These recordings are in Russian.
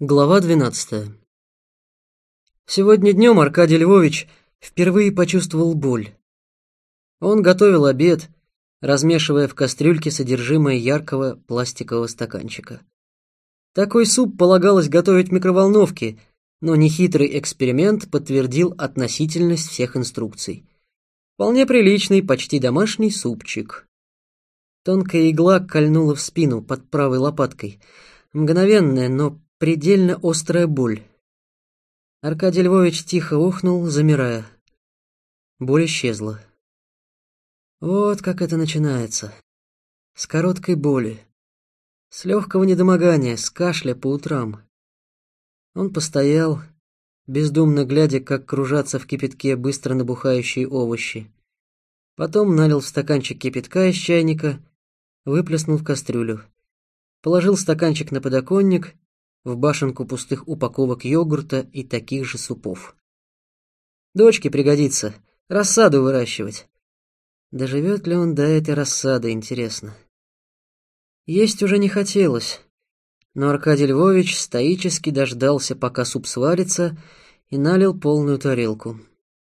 Глава 12. Сегодня днем Аркадий Львович впервые почувствовал боль. Он готовил обед, размешивая в кастрюльке содержимое яркого пластикового стаканчика. Такой суп полагалось готовить в микроволновке, но нехитрый эксперимент подтвердил относительность всех инструкций. Вполне приличный, почти домашний супчик. Тонкая игла кольнула в спину под правой лопаткой. Мгновенная, но предельно острая боль. Аркадий Львович тихо охнул, замирая. Боль исчезла. Вот как это начинается. С короткой боли. С легкого недомогания, с кашля по утрам. Он постоял, бездумно глядя, как кружатся в кипятке быстро набухающие овощи. Потом налил в стаканчик кипятка из чайника, выплеснул в кастрюлю. Положил стаканчик на подоконник, в башенку пустых упаковок йогурта и таких же супов. Дочке пригодится рассаду выращивать. Доживет ли он до этой рассады, интересно. Есть уже не хотелось, но Аркадий Львович стоически дождался, пока суп сварится, и налил полную тарелку.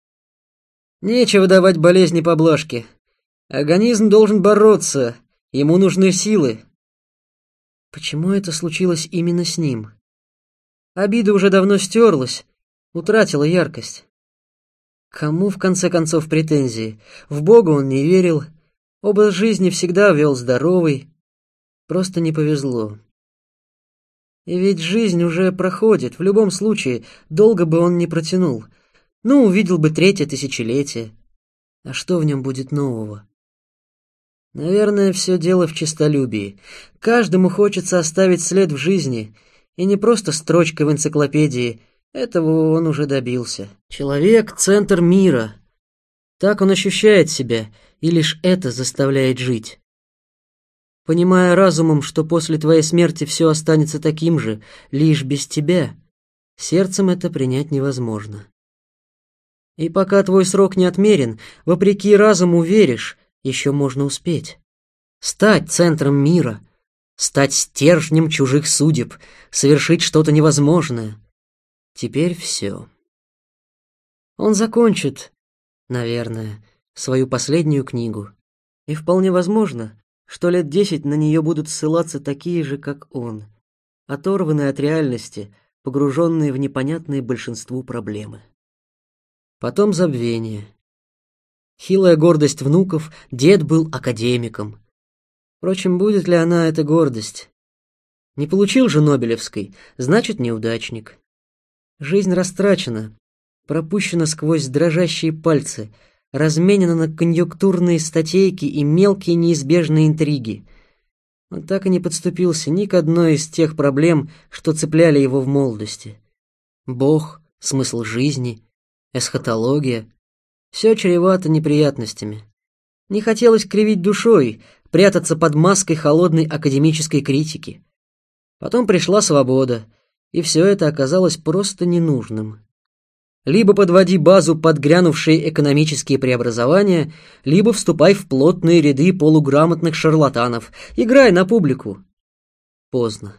Нечего давать болезни поблажки. Организм должен бороться, ему нужны силы. Почему это случилось именно с ним? Обида уже давно стерлась, утратила яркость. Кому, в конце концов, претензии? В Бога он не верил, образ жизни всегда вел здоровый, просто не повезло. И ведь жизнь уже проходит, в любом случае, долго бы он не протянул. Ну, увидел бы 3-е тысячелетие. А что в нем будет нового? Наверное, все дело в честолюбии. Каждому хочется оставить след в жизни, и не просто строчкой в энциклопедии. Этого он уже добился. Человек — центр мира. Так он ощущает себя, и лишь это заставляет жить. Понимая разумом, что после твоей смерти все останется таким же, лишь без тебя, сердцем это принять невозможно. И пока твой срок не отмерен, вопреки разуму веришь, еще можно успеть. Стать центром мира, стать стержнем чужих судеб, совершить что-то невозможное. Теперь все. Он закончит, наверное, свою последнюю книгу. И вполне возможно, что лет 10 на нее будут ссылаться такие же, как он, оторванные от реальности, погруженные в непонятные большинству проблемы. Потом забвение. Хилая гордость внуков, дед был академиком. Впрочем, будет ли она эта гордость? Не получил же Нобелевской, значит, неудачник. Жизнь растрачена, пропущена сквозь дрожащие пальцы, разменена на конъюнктурные статейки и мелкие неизбежные интриги. Он так и не подступился ни к одной из тех проблем, что цепляли его в молодости. Бог, смысл жизни, эсхатология — все чревато неприятностями. Не хотелось кривить душой, прятаться под маской холодной академической критики. Потом пришла свобода, и все это оказалось просто ненужным. Либо подводи базу под грянувшие экономические преобразования, либо вступай в плотные ряды полуграмотных шарлатанов, играй на публику. Поздно.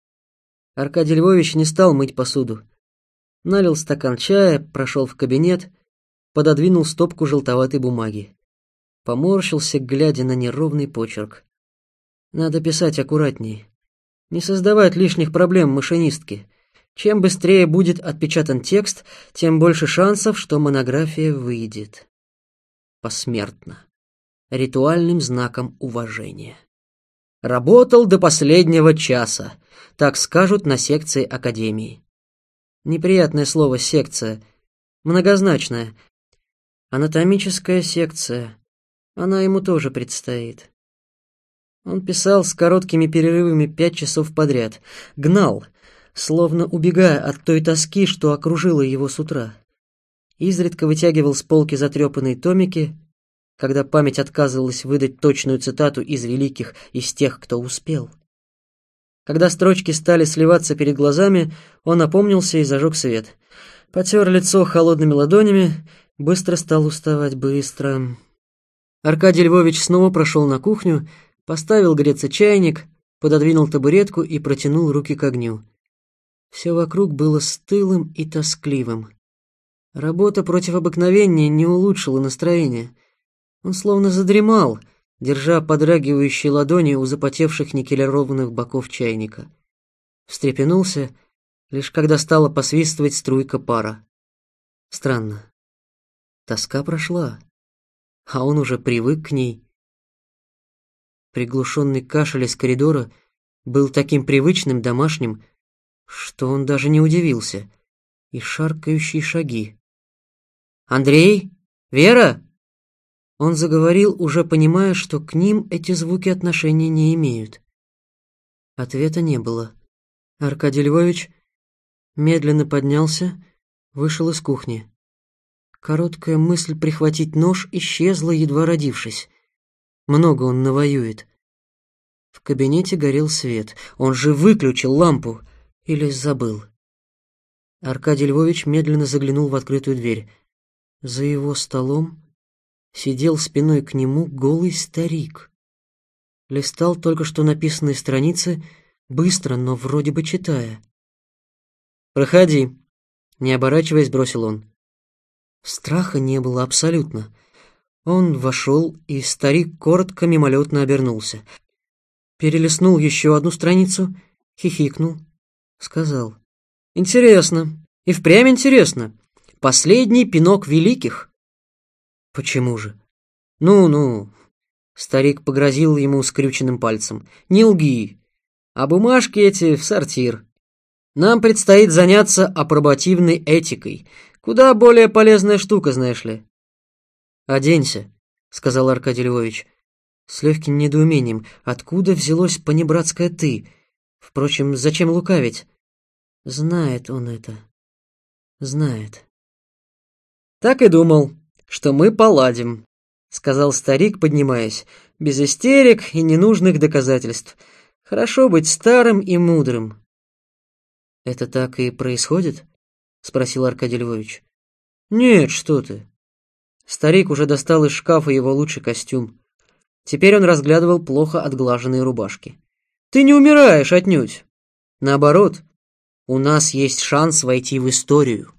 Аркадий Львович не стал мыть посуду. Налил стакан чая, прошел в кабинет, пододвинул стопку желтоватой бумаги. Поморщился, глядя на неровный почерк. Надо писать аккуратней. Не создавать лишних проблем машинистке. Чем быстрее будет отпечатан текст, тем больше шансов, что монография выйдет. Посмертно. Ритуальным знаком уважения. Работал до последнего часа, так скажут на секции академии. Неприятное слово «секция», многозначное. Анатомическая секция. Она ему тоже предстоит. Он писал с короткими перерывами 5 часов подряд. Гнал, словно убегая от той тоски, что окружила его с утра. Изредка вытягивал с полки затрепанные томики, когда память отказывалась выдать точную цитату из великих, из тех, кто успел. Когда строчки стали сливаться перед глазами, он опомнился и зажег свет. Потер лицо холодными ладонями, быстро стал уставать, быстро. Аркадий Львович снова прошел на кухню, поставил греться чайник, пододвинул табуретку и протянул руки к огню. Все вокруг было стылым и тоскливым. Работа против обыкновения не улучшила настроение. Он словно задремал, держа подрагивающие ладони у запотевших никелированных боков чайника. Встрепенулся, лишь когда стала посвистывать струйка пара. Странно. Тоска прошла, а он уже привык к ней. Приглушенный кашель из коридора был таким привычным, домашним, что он даже не удивился. И шаркающие шаги. «Андрей? Вера?» Он заговорил, уже понимая, что к ним эти звуки отношения не имеют. Ответа не было. Аркадий Львович медленно поднялся, вышел из кухни. Короткая мысль прихватить нож исчезла, едва родившись. Много он навоюет. В кабинете горел свет. Он же выключил лампу. Или забыл. Аркадий Львович медленно заглянул в открытую дверь. За его столом сидел спиной к нему голый старик. Листал только что написанные страницы, быстро, но вроде бы читая. «Проходи», — не оборачиваясь, бросил он. Страха не было абсолютно. Он вошел, и старик коротко мимолетно обернулся. Перелистнул еще одну страницу, хихикнул, сказал: «Интересно, и впрямь интересно. Последний пинок великих». «Почему же?» «Ну-ну», — старик погрозил ему скрюченным пальцем, «не лги, а бумажки эти в сортир. Нам предстоит заняться апробативной этикой. Куда более полезная штука, знаешь ли». «Оденься», — сказал Аркадий Львович, с легким недоумением. Откуда взялось понебратское «ты»? Впрочем, зачем лукавить? Знает он это. Знает. «Так и думал, что мы поладим», — сказал старик, поднимаясь, без истерик и ненужных доказательств. «Хорошо быть старым и мудрым». «Это так и происходит?» — спросил Аркадий Львович. «Нет, что ты». Старик уже достал из шкафа его лучший костюм. Теперь он разглядывал плохо отглаженные рубашки. «Ты не умираешь отнюдь. Наоборот, у нас есть шанс войти в историю».